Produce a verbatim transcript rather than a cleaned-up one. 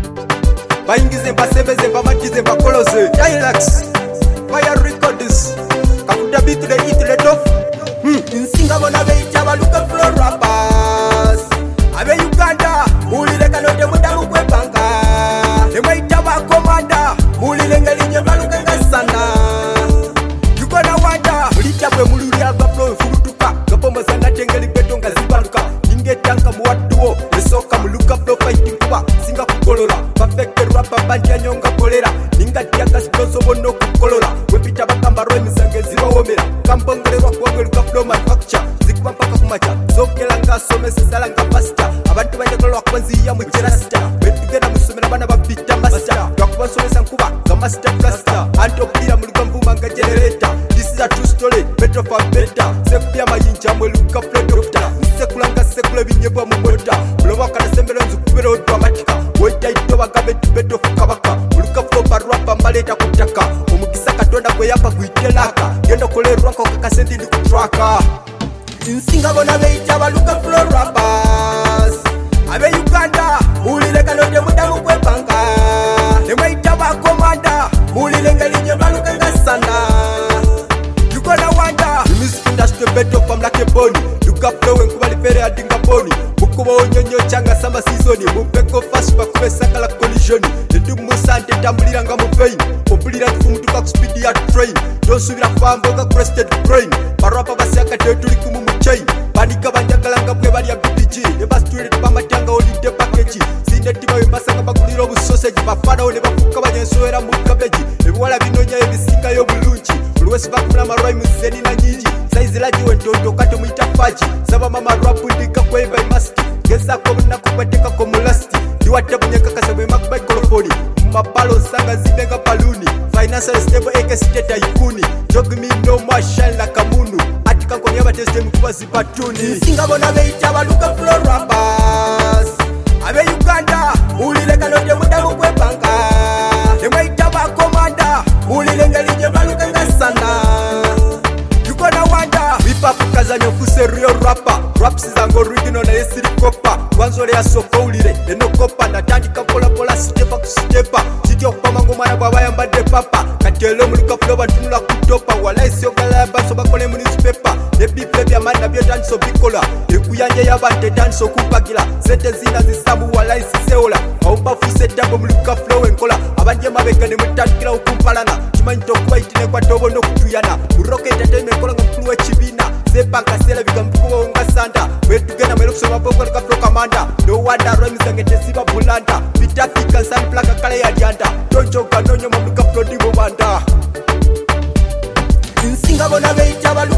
bayingize mbasebeze mbamatize mbakoloze Dilax Fire Records kafuta beat the eat the top hmm insinga bona beita baluka flow rappers abe Uganda mulile kanote mudamu kwepanga emaita ba komanda mulile ngalinye baluka ngasana yuko na wanda mulita bwe mululi alba flow furutuka gapomba sana tengeli beto ngazibaluka ningetanka muwatuo esoka muluka flow fighting kuba singa kukolola perfect rapper bandi anyonga kolera ninga tiaka sponsor bono kukolola wepita bakamba roe misange ziba womera kambongerwa kwongeluka flow manufacture zikuba mpaka kumacha zokela ngasome sesala nga pasta abantu banyakolwa kwanziya mu jerasta betugenda musomera bana bapita master bakubasomesa nkuba nga master blaster anto pira mu lugambu manga generator this is a true story better for better sepia mayinja mu luka flow doctor sekulanga sekule binyebwa mu mota blowa kana sembera nzukubera automatica weta itoba gabetu beto fukabaka luka flow barapa maleta kutaka omukisa katonda gwe yapa kuitelaka genda kolerwa ko kakasenti ndi kutraka insinga bona beita baluka flow rappers abe Uganda mulile kanote mudamu kwepanga emaita ba komanda mulile ngalinye baluka ngasana yuko na wanda music industry beto from like boni luka flow enkubali pere adinga boni bukuba onyonyo changa sama season mupeko fast bakube sakala collision edu musante tambulira nga mu vein populira tufumutuka ku speed ya train dosubira fambo ga crested brain barapa basaka tetuli kumu mu chain banika banjagala nga bwe bali ya B P G ne bastwire pamatanga holiday package sinde tiba yembasanga bakulira obu sausage bafana ole bafuka banyensoera mu cabbage ebiwala binonya ebisinga yo bulungi olwesi bakuna marwai muzeni na nyingi size laji wentoto kato muita faji saba mama rapu ndika kweba maski gesa ko na kubateka ko mulasti diwate bunyaka kasebe makbai kolofoni mapalo sanga zibenga paluni financial stable eke state ikuni jog me no marshal la kamunu atika ko nyaba teste mkuba zipatuni singa bona beita baluka flow rappers abe Uganda mulile kanote mudamu kwepanga emaita ba komanda mulile ngalinye baluka ngasana yuko na wanda wipapu kazanyo fuse real rapper raps zango original na yesiri kopa wanzole ya soko ulire eno kopa natandika pola pola stepa kustepa sityo kupamango mwana baba yambade papa katelo mulika flow batunula kutopa wala isyo gala baso bakole mu newspaper ne bible bya manda byo danso bikola ekuyanje yabante danso kupagila sete zina zisabu wala isiseola aupa fuse dabo mulika flow enkola abanje mabeka ne mutandikira ukumpalana chimanyi tokuba itine kwa tobo no kutuyana muroke entertainment kola ngomkulu wechibina sepanga sela bigampuko nga sanda wetugenda mwelo kusoma poko lika flow commander no wonder rhymes ngete siba bulanda bitafika san plaka kale ya dianda tonjo kanonyo mulika flow dimbo banda insinga bona beita balu